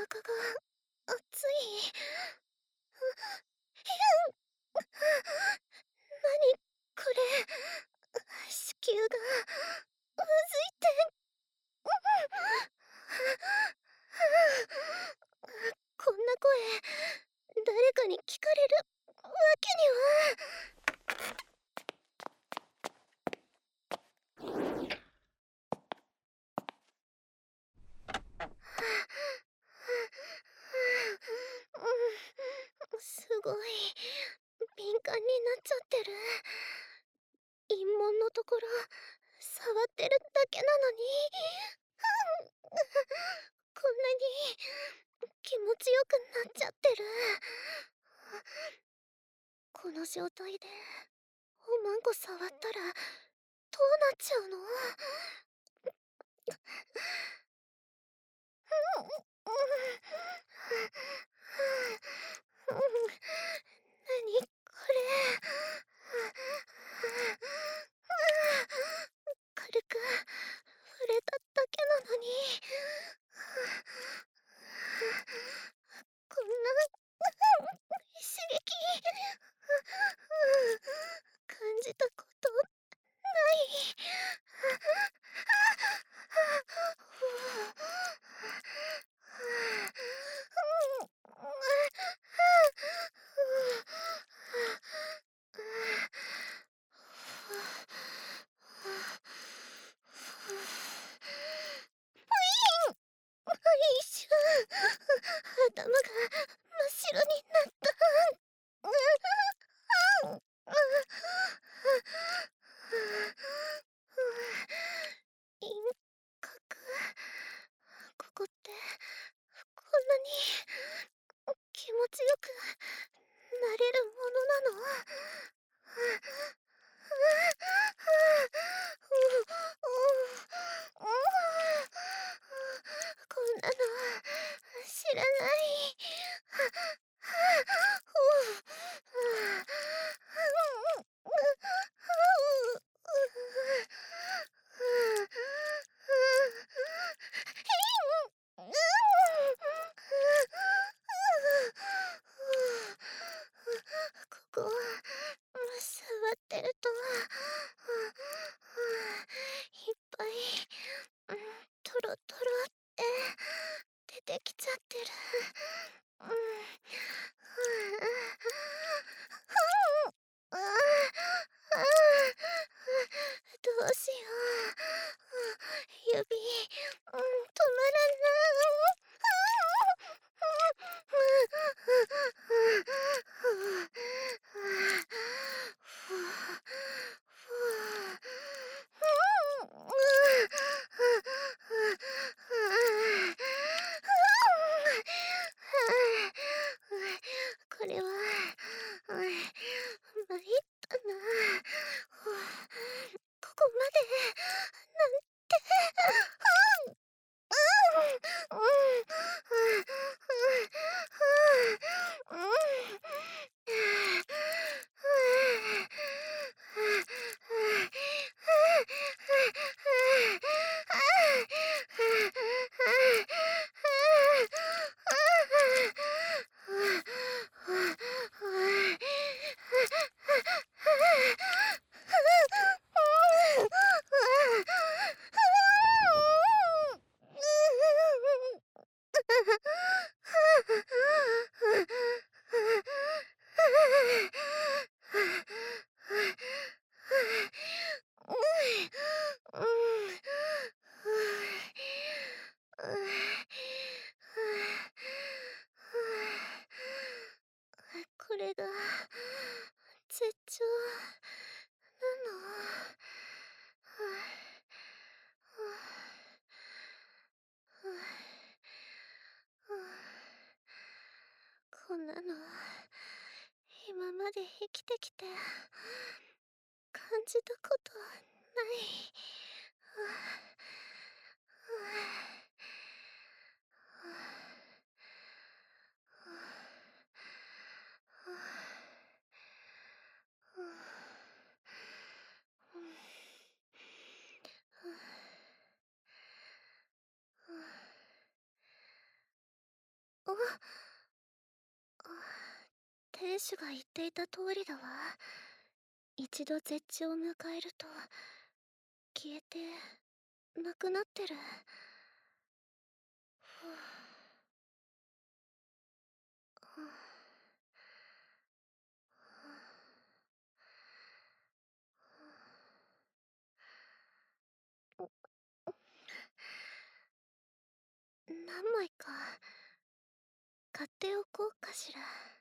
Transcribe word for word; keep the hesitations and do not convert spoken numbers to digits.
腹が熱い。何これ、子宮がうずいて。こんな声、誰かに聞かれるわけには。うん、すごい敏感になっちゃってる。陰門のところ触ってるだけなのに、こんなに気持ちよくなっちゃってる。この状態でおまんこ触ったらどうなっちゃうの？何これ。軽く触れただけなのに、こんな刺激感じたことない。一瞬頭が真っ白になった。インカク、ここってこんなに気持ちよくなれるものなの？こんなの知らない。ここ触ってるといっぱいトロトロって出てきちゃってる。うん、どうしよう。指、うん、止まらこれは、うん、参ったな。ここまでなんて。うん、うん、うん、うん、うん、これが絶頂なの？こんなの今まで生きてきて感じたことない。 天使が言っていた通りだわ。一度絶地を迎えると消えてなくなってる。ふう。何枚か買っておこうかしら。